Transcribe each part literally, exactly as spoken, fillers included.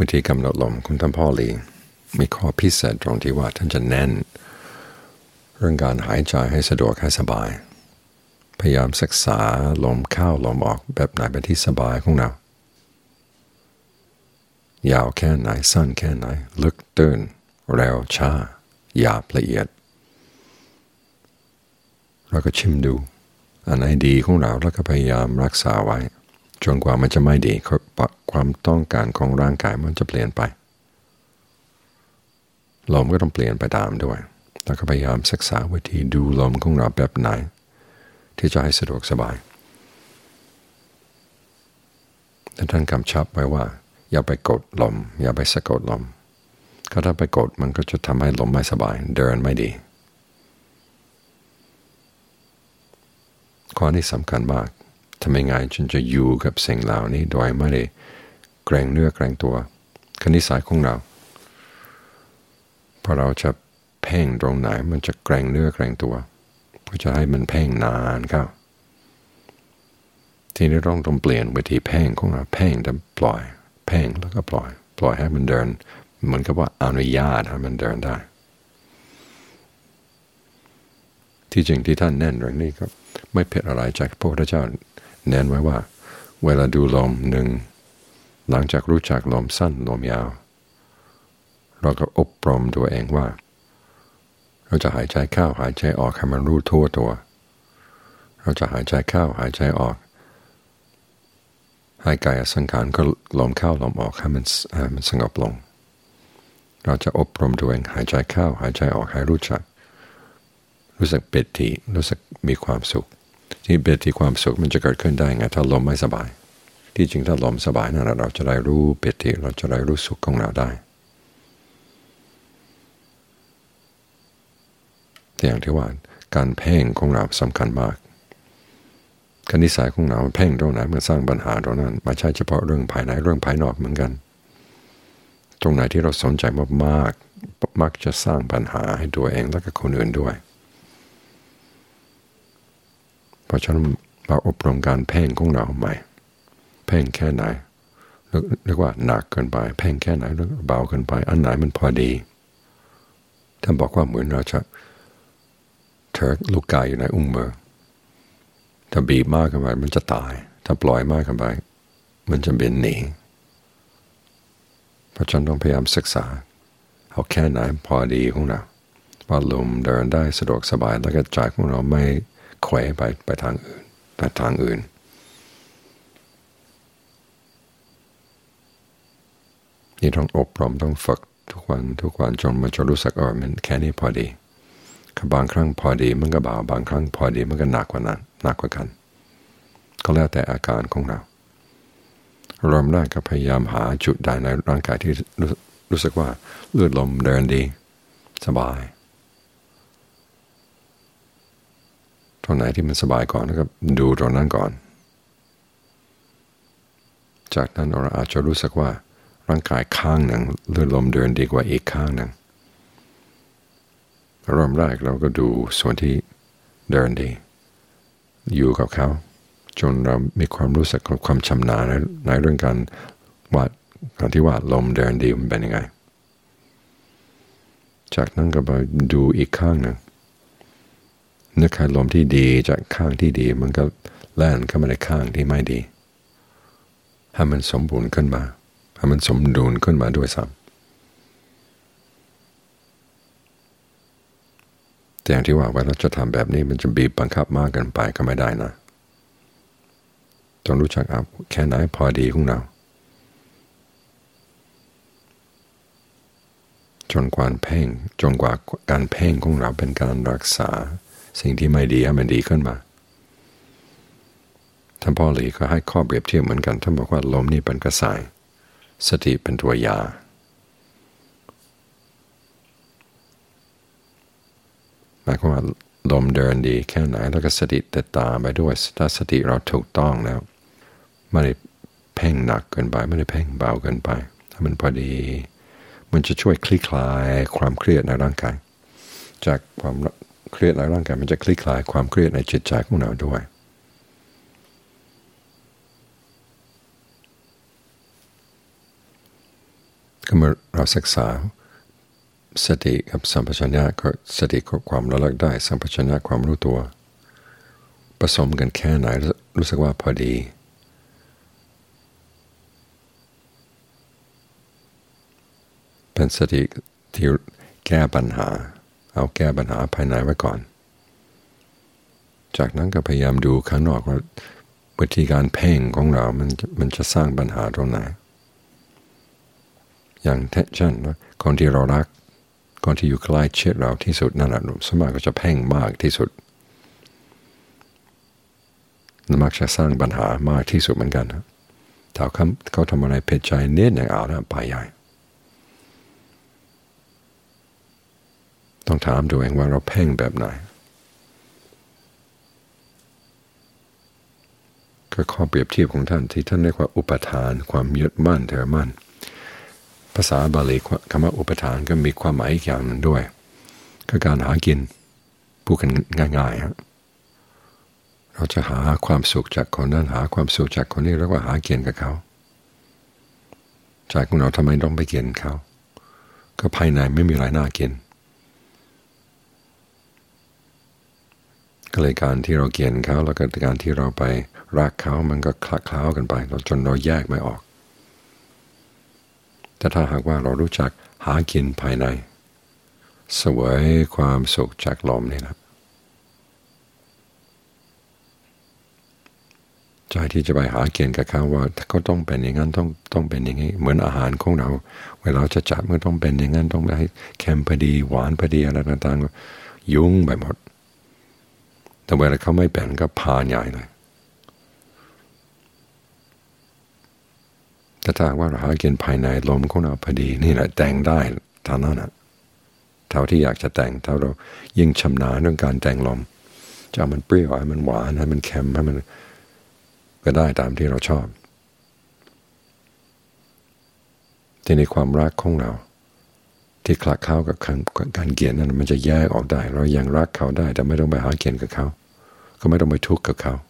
วิธีกำหนดลมคุณท่านพ่อหลีมีข้อพิเศษตรงที่ว่าท่านจะแน่นเรื่องการหายใจให้สะดวกให้สบายพยายามศึกษาลมเข้าลมออกแบบไหนเป็นที่สบายของเรายาวแค่ไหนสั้นแค่ไหนลึกตื้นเร็วช้าหยาบละเอียดแล้วก็ชิมดูอันไหนดีของเราแล้วก็พยายามรักษาไว้จนกว่ามันจะไม่ดีความต้องการของร่างกายมันจะเปลี่ยนไปลมก็ต้องเปลี่ยนไปตามด้วยแล้วก็พยายามศึกษาวิธีดูลมของเราแบบไหนที่จะให้สะดวกสบายแต่ท่านกำชับไว้ว่าอย่าไปกดลมอย่าไปสะกดลมก็ถ้าไปกดมันก็จะทำให้ลมไม่สบายเดินไม่ดีข้อนี้สำคัญมากทำยังไงจนจะอยู่กับสิ่งเหล่านี้โดยไม่ได้เกรงเนื้อเกรงตัวคณิสัยของเราพอเราจะเพ่งตรงไหนมันจะเกรงเนื้อเกรงตัวก็จะให้มันเพ่งนานครับทีนี้ต้องต้องเปลี่ยนวิธีเพ่งของเราเพ่งแต่ปล่อยเพ่งแล้วก็ปล่อยปล่อยให้มันเดินเหมือนกับว่าอนุญาตให้มันเดินได้ที่จริงที่ท่านแน่นเรื่องนี้ก็ไม่ผิดอะไรจากพระพุทธเจ้าแน่นไว้ว่าเวลาดูลมหนึ่งหลังจากรู้จักลมสั้นลมยาวเราก็อบรมตัวเองว่าเราจะหายใจเข้าหายใจออกให้มันรู้ทั่วตัวเราจะหายใจเข้าหายใจออกให้กายสังขารก็ลมเข้าลมออกให้มันให้มันสงบลงเราจะอบรมตัวเองหายใจเข้าหายใจออกให้รู้จักรู้สึกปิติรู้สึกมีความสุขที่ปิติความสุขมันจะเกิดขึ้นได้ไงถ้าลมไม่สบายที่จริงถ้าลมสบายนั่นเราจะได้รู้ปิติเราจะได้รู้สุขของเราได้แต่อย่างที่ว่าการเพ่งของเราสำคัญมากคณิสัยของเราเพ่งตรงไหนมันสร้างปัญหาตรงนั้นไม่ใช่เฉพาะเรื่องภายในเรื่องภายนอกเหมือนกันตรงไหนที่เราสนใจมากๆมักจะสร้างปัญหาให้ตัวเองและก็คนอื่นด้วยเพราะฉะนั้นเราอบรมการเพ่งของเราใหม่เพ่งแค่ไหนเรียกว่าหนักเกินไปเพ่งแค่ไหนหรือเบาเกินไปอันไหนมันพอดีท่านบอกว่าเหมือนเราจะเถิกลูกไก่อยู่ในอุ้งมือถ้าบีบมากเกินไปมันจะตายถ้าปล่อยมากเกินไปมันจะบินหนีเพราะฉะนั้นต้องพยายามศึกษาเอาแค่ไหนพอดีของเราว่าลมเดินได้สะดวกสบายแล้วก็ใจของเราไม่แขวไปไปทางอื่นแต่ทางอื่นนี่ต้องอบรมต้องฝึกทุกวันทุกวันจนมันจะรู้สึกเออมันแค่นี้พอดีบางครั้งพอดีมันก็เบาบางครั้งพอดีมันก็หนักกว่านั้นหนักกว่ากันก็แล้วแต่อาการของเราเริ่มแรกก็พยายามหาจุดใดในร่างกายที่รู้รู้สึกว่าเลือดลมเดินดีสบายตรงไหนที่มันสบายก่อนแล้วก็ดูตรงนั้นก่อนจากนั้นเราอาจจะรู้สึกว่าร่างกายข้างหนึ่งเลือดลมเดินดีกว่าอีกข้างหนึ่งเริ่มแรกเราก็ดูส่วนที่เดินดีอยู่กับเขาจนเรามีความรู้สึกความชำนาญในในเรื่องการว่าการที่ว่าลมเดินดีมันเป็นยังไงจากนั้นก็ไปดูอีกข้างหนึ่งนึกให้ลมที่ดีจากข้างที่ดีมันก็แล่นเข้ามาในข้างที่ไม่ดีให้มันสมบูรณ์ขึ้นมาให้มันสมดุลขึ้นมาด้วยซ้ำแต่อย่างที่ว่าเวลาจะทำแบบนี้มันจะบีบบังคับมากเกินไปก็ไม่ได้นะต้องรู้จักเอาแค่ไหนพอดีของเราจนกว่าเพ่งจนกว่าการเพ่งของเราเป็นการรักษาสิ่งที่ไม่ดีให้มันดีขึ้นมาท่านพ่อหลีก็ให้ข้อเปรียบเทียบเหมือนกันท่านบอกว่าลมนี่เป็นกระสายสติเป็นตัวยาหมายความว่าลมเดินดีแค่ไหนแล้วก็สติติดตามไปด้วยถ้าสติเราถูกต้องแล้วไม่ได้เพ่งหนักเกินไปไม่ได้เพ่งเบาเกินไปถ้ามันพอดีมันจะช่วยคลี่คลายความเครียดในร่างกายจากความเครียดในร่างกายมันจะคลี่คลายความเครียดในจิตใจของเราด้วยถก็เมื่อเราศึกษาสติกับสัมปชัญญะก็สติก็ความระลึกได้สัมปชัญญะความรู้ตัวผสมกันแค่ไหนรู้สึกว่าพอดีเป็นสติที่แก้ปัญหาเอาแก้ปัญหาภายในไว้ก่อนจากนั้นก็พยายามดูข้างนอกว่าวิธีการเพ่งของเรามันมันจะสร้างปัญหาตรงไหนอย่างเช่นว่าคนที่เรารักคนที่อยู่ใกล้ชิดเราที่สุดนั่นแหละสมากก็จะเพ่งมากที่สุดมักจะสร้างปัญหามากที่สุดเหมือนกันนะถ้าเขาเขาทำอะไรผิดใจนิดหนึ่งเอาแล้วไปใหญ่ต้องถามตัวเองว่าเราเพ่งแบบไหนก็ข้อเปรียบเทียบของท่านที่ท่านเรียกว่าอุปทานความยึดมั่นถือมั่นภาษาบาลีคำว่าอุปทานก็มีความหมายอีกอย่างหนึ่งด้วยคือการหากินพูดกันง่ายๆครับเราจะหาความสุขจากคนนั้นหาความสุขจากคนนี้แล้วก็หาเกินกับเขาใจของเราทำไมต้องไปเกินเขาก็ภายในไม่มีอะไรน่ากินก็เลยการที่เราเกลียดเขาแล้วก็การที่เราไปรักเขามันก็คลักคล้ากันไปจนเราแยกไม่ออกแต่ถ้าหากว่าเรารู้จักหากินภายในเสวยความสุขจากลมนี่นะใจที่จะไปหาเกณฑ์กับเขาว่าเขาต้องเป็นอย่างนั้นต้องต้องเป็นอย่างนี้เหมือนอาหารของเราเวลาจะจัดมันต้องเป็นอย่างนั้นต้องให้เค็มพอดีหวานพอดีอะไรต่างๆยุ่งไปหมดแต่เวลาเขาไม่เป็นก็พาใหญ่เลยแต่ถ้าว่าเราหาเกณฑ์ภายในลมของเราพอดีนี่แหละแต่งได้เท่านั้นนะเท่าที่อยากจะแต่งเท่าเรายิ่งชำนาญเรื่องการแต่งลมจะมันเปรี้ยวให้มันหวานให้มันเค็มให้มันก็ได้ตามที่เราชอบที่ในความรักของเราที่คลักเข้ากับการเกลียดนั้นมันจะแยกออกได้เรายังรักเขาได้แต่ไม่ต้องไปหาเกลียดกับเขาก็ไม่ต้องไปทุกข์กับเขา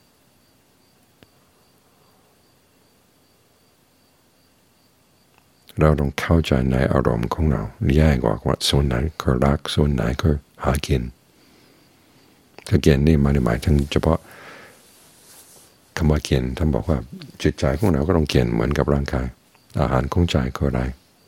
เราต้องเข้าใจในอารมณ์ของเราแยกออกว่าส่วนไหนก็รักส่วนไหนก็หากินถ้าเกลียดนี่ไม่ได้หมายถึงเฉพาะคำว่าเกลียดท่านบอกว่าจิตใจของเราก็ต้องเกลียดเหมือนกับร่างกายอาหารของใจก็ได้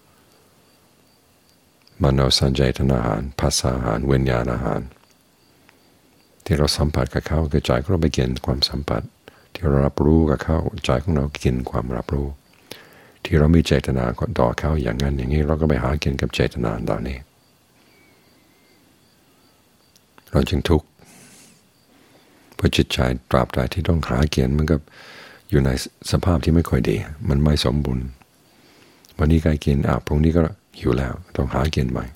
มโนสัญญาตนาอาหารภาษาอาหารวิญญาณอาหารที่เราสัมผัสกับเขาคือใจของเราไปเกลียดความสัมผัสที่เรารับรู้กับเขาใจของเรากินความรับรู้ที่เรามีเจตนาต่อเขาอย่างนั้นอย่างนี้เราก็ไปหากินกับเจตนาเหล่านี้เราจึงทุกข์เพราะจิตใจตราบใดที่ต้องหากินมันก็อยู่ในสภาพที่ไม่ค่อยดีมันไม่สมบูรณ์วันนี้ใกล้กินอ่ะพรุ่งนี้ก็หิวแล้วต้องหากินใหม่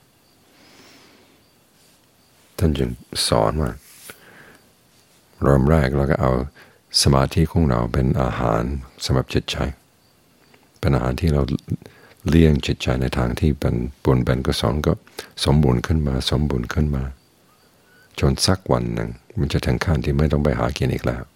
ท่านจึงสอนว่าเริ่มแรกเราก็เอาสมาธิของเราเป็นอาหารสำหรับจิตใจเป็นอาหารที่เราเลี้ยงจิตใจในทางที่เป็นบุญเป็นกุศลก็สมบูรณ์ขึ้นมาสมบูรณ์ขึ้นมาจนสักวันหนึ่งมันจะถึงขั้นที่ไม่ต้องไปหากินอีกแล้ว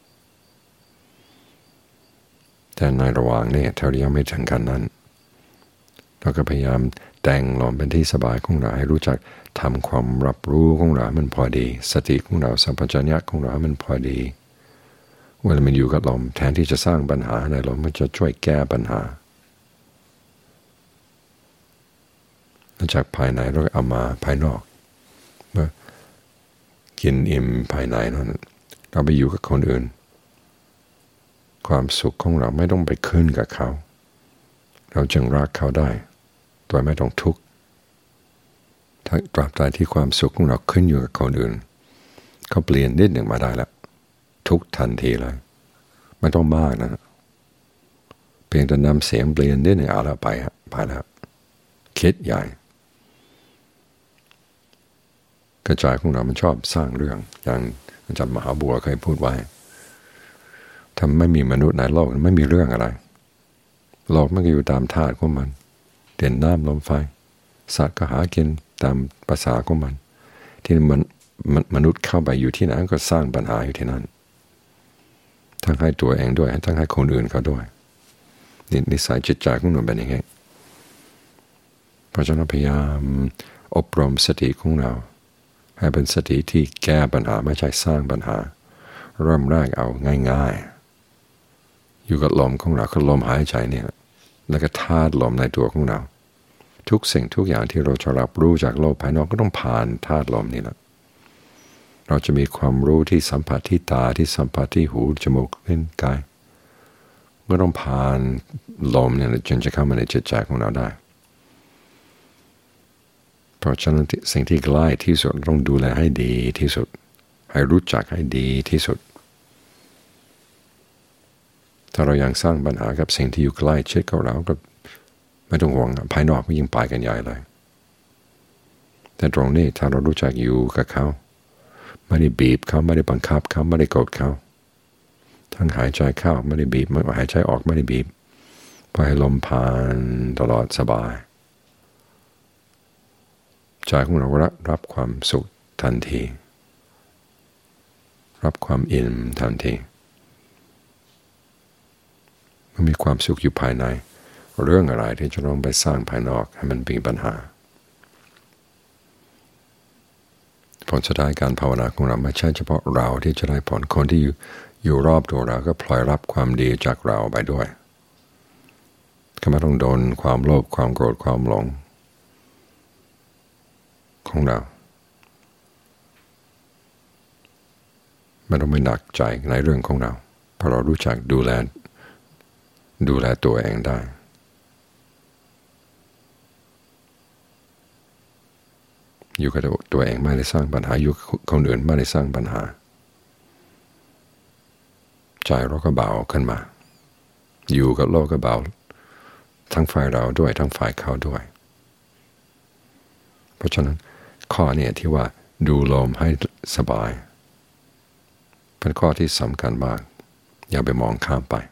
แต่ในระหว่างนี้ถ้าเรายังไม่ถึงขั้นนั้นเราก็พยายามแต่งลมเป็นที่สบายของเราให้รู้จักทำความรับรู้ของเรามันพอดีสติของเราสัมปชัญญะของเรามันพอดีเวลามันอยู่กับลมแทนที่จะสร้างปัญหาในลมมันจะช่วยแก้ปัญหาจากภายในเราเอามาภายนอกเมื่อกินอิ่มภายในนั้นเราไปอยู่กับคนอื่นความสุขของเราไม่ต้องไปขึ้นกับเขาเราจึงรักเขาได้โดยไม่ต้องทุกข์ถ้าตราบใดที่ความสุขของเราขึ้นอยู่กับคนอื่นเขาเปลี่ยนนิดหนึ่งมาได้แล้วทุกทันทีเลยไม่ต้องมากนะเพียงแต่นำเสียงเปลี่ยนนิดหนึ่งเอาละไปฮะไปแล้วคิดใหญ่กระจายของเรามันชอบสร้างเรื่องอย่างอาจารย์มหาบัวเคยพูดไว้ถ้าไม่มีมนุษย์ในโลกไม่มีเรื่องอะไรโลกมันก็อยู่ตามธาตุของมันเด่นน้ำลมไฟสัตว์ก็หากินตามภาษาของมันที่มันมนุษย์เข้าไปอยู่ที่ไหนก็สร้างปัญหาอยู่ที่นั่นทั้งให้ตัวเองด้วยทั้งให้คนอื่นเขาด้วยนิสัยจิตใจของเราเป็นอย่างนี้เพราะฉะนั้นพยายามอบรมสติของเราให้เป็นสติที่แก้ปัญหาไม่ใช่สร้างปัญหาเริ่มแรกเอาง่ายๆอยู่กับลมของเราคือลมหายใจเนี่ยแล้วก็ธาตุลมในตัวของเราทุกสิ่งทุกอย่างที่เราจะรับรู้จากโลกภายนอกก็ต้องผ่านธาตุลมนี่แหละเราจะมีความรู้ที่สัมผัสที่ตาที่สัมผัสที่หูจมูกลิ้นกายก็ต้องผ่านลมเนี่ยจนจะเข้ามาในจิตใจของเราได้เพราะฉะนั้นสิ่งที่ใกล้ที่สุดต้องดูแลให้ดีที่สุดให้รู้จักให้ดีที่สุดถ้าเรายังสร้างปัญหากับสิ่งที่อยู่ใกล้ชิดกับเราก็ไม่ต้องห่วงภายนอกก็ยิ่งไปกันใหญ่เลยแต่ตรงนี้ถ้าเรารู้จักอยู่กับเขาไม่ได้บีบเขาไม่ได้บังคับเขาไม่ได้กดเขาทั้งหายใจเข้าไม่ได้บีบไม่หายใจออกไม่ได้บีบปล่อยให้ลมผ่านตลอดสบายใจของเรารับความสุขทันทีรับความอิ่มทันทีมันมีความสุขอยู่ภายในเรื่องอะไรที่จะต้องไปสร้างภายนอกให้มันมีปัญหาผลสุดท้ายการภาวนาของเราไม่ใช่เฉพาะเราที่จะได้ผลคนที่อยู่อยู่รอบตัวเราก็พลอยรับความดีจากเราไปด้วยก็ไม่ต้องโดนความโลภความโกรธความหลงของเราไม่ต้องไม่หนักใจในเรื่องของเราเพราะเรารู้จักดูแลดูแลตัวเองได้อยู่กับตัวเองไม่ได้สร้างปัญหาอยู่คนอื่นไม่ได้สร้างปัญหาใจเราก็เบาขึ้นมาอยู่กับโลกก็เบาทั้งฝ่ายเราด้วยทั้งฝ่ายเขาด้วยเพราะฉะนั้นข้อนี้ที่ว่าดูลมให้สบายเป็นข้อที่สำคัญมากอย่าไปมองข้ามไป